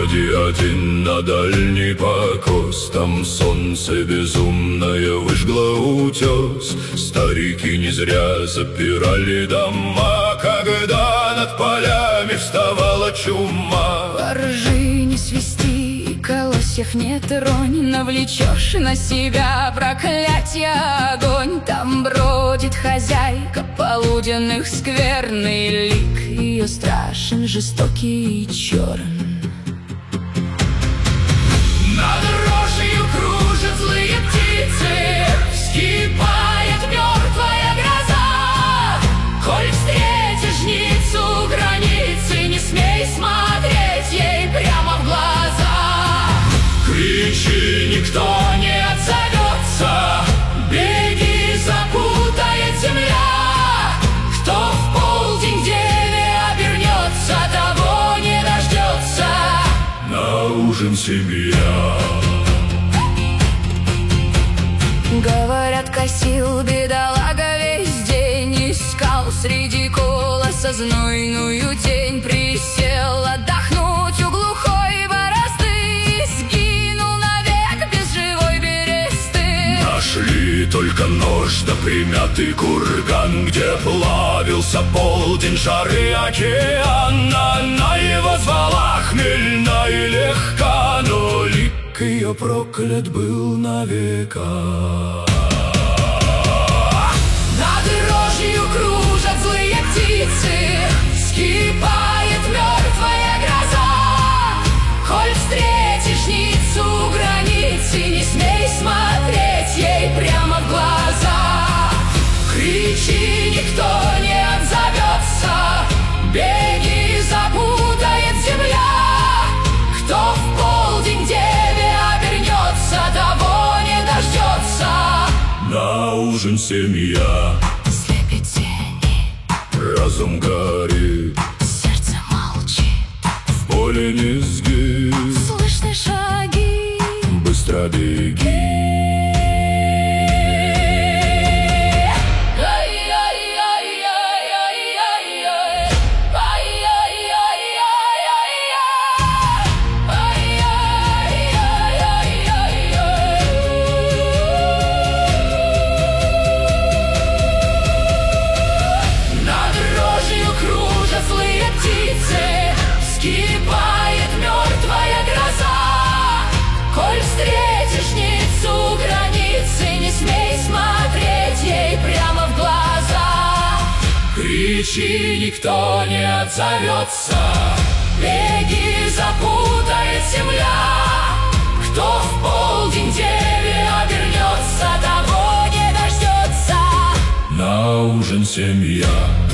Выходи один на дальний покос, там солнце безумное выжгло утес. Старики не зря запирали дома, когда над полями вставала чума. Поржи, не свисти, колосьев не тронь, навлечешь на себя проклятие огонь. Там бродит хозяйка полуденных скверный лик, ее страшен, жестокий и черн. Над рожью кружат злые птицы, вскипает мертвая гроза. Коль встретишь жницу границы, не смей смотреть ей прямо в глаза. Кричи, никто не отзовется, Беги, запутает земля. Кто в полдень к деве обернется, того не дождется. на ужин семья. Говорят, косил бедолага весь день, искал среди колоса знойную тень. Присел отдохнуть у глухой борозды, сгинул навек без живой бересты. Нашли только нож да примятый курган, где плавился полдень жары океана. Она его звала хмельна и легка, но лик ее проклят был навека. Над рожью кружат злые птицы, вскипает мертвая гроза. Коль встретишь жницу у границы, не смей смотреть ей прямо в глаза. Кричи, никто не отзовется, беги, запутает земля. Кто в полдень деве обернется, того не дождется. На ужин семья, Слепит тени, разум горит, сердце молчит, в поле низги, слышны шаги. быстро беги. Вскипает мертвая гроза. Коль встретишь жницу у границы, не смей смотреть ей прямо в глаза. Кричи, никто не отзовется, беги, запутает земля. Кто в полдень деве обернется, того не дождется. На ужин семья.